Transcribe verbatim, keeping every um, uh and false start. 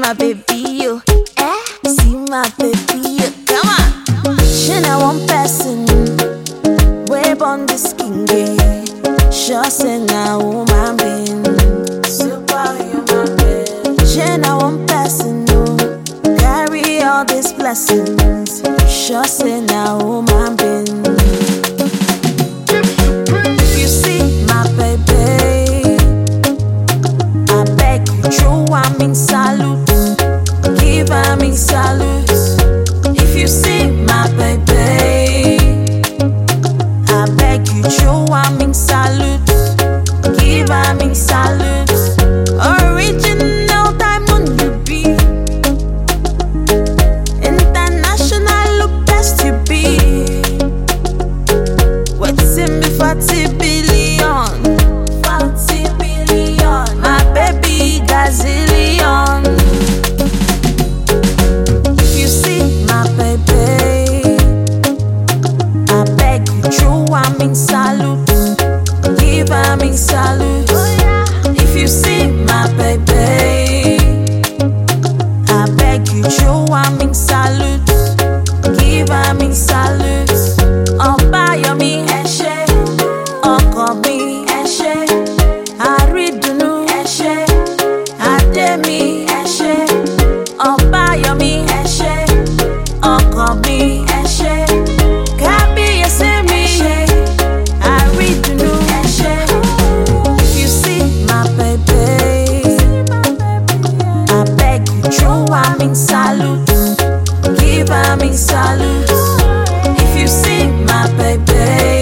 my baby, you. Eh? See my baby, you. Come on. She na one person. Wave on the skin game. Sure say na woman being. Superhuman being. She na one person. No. Carry all these blessings. Sure say na woman being. You see my baby. I beg you, throw am in salute. Give am in salute. If you see my baby, I beg you, throw am in salute. Give am in salute. Original diamond you be. International look best you be. What's in me forty billion? Forty billion. My baby gazillion. If you see my baby, I beg you, throw am in salute. Give am in salute. If you see my baby, I beg you, throw am in salute. Give am in salute. Ọbáyọ̀mí ẹ ṣé, ọkọ mi ẹ ṣé, àrídùnnú ẹ ṣé, Adémi ẹ ṣé. Ọbáyọ̀mí ẹ ṣé, ọkọ mi ẹ ṣé, kábíyèsí mi ẹ ṣé, àrídùnnú ẹ ṣé. If you see my baby, I beg you, throw am in salute. Give am in salute. If you see my baby,